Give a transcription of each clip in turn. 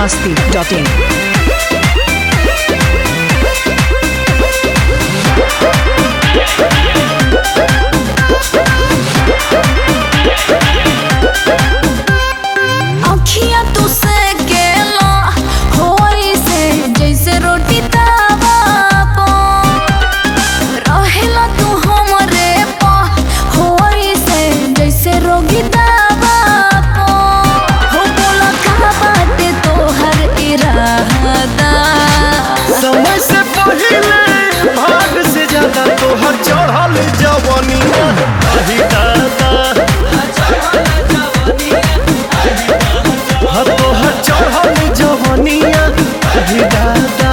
biharmasti.in। चढ़ल जवानिया आही दादा तोहर चढ़ल जवानिया आही दादा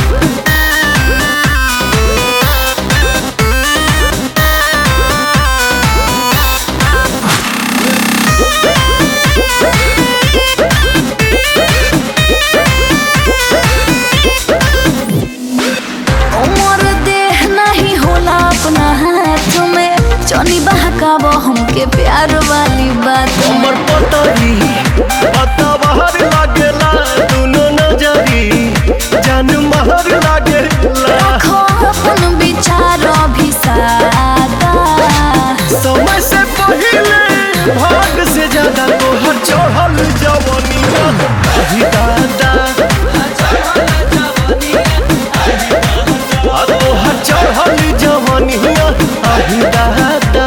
चौनी बहकाव हमके प्यार वाली बात हमर पतरी पता बाहर लागेला दुनो नजरी जान महर लागेला रखो अपन विचार भी सादा समय से पहले भाग से ज्यादा तोहर चढ़ल जवानिया आही दादा तोहर चढ़ल जवानिया आही दादा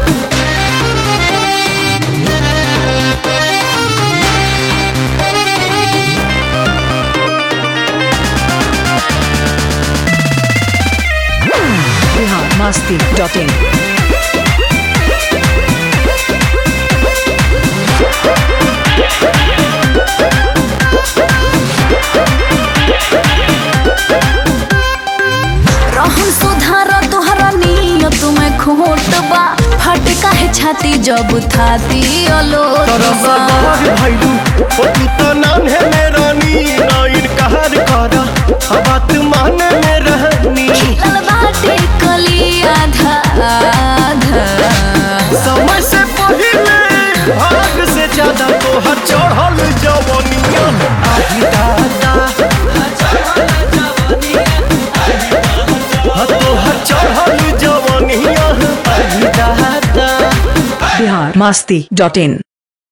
biharmasti.in। रहन सुधार तोहरा नियत में खोट बा फट काहे छाती जब थाती अलोट बा भैलू तू तो नाम है मेरा नी ना इनकार करा बात माने में रहनी खिलल बाटे कली आधा आधा समय से पहले भाग से ज्यादा तोहर चढ़ल जवानिया आही दादा तोहर चढ़ल जवानिया आही दादा biharmasti.in।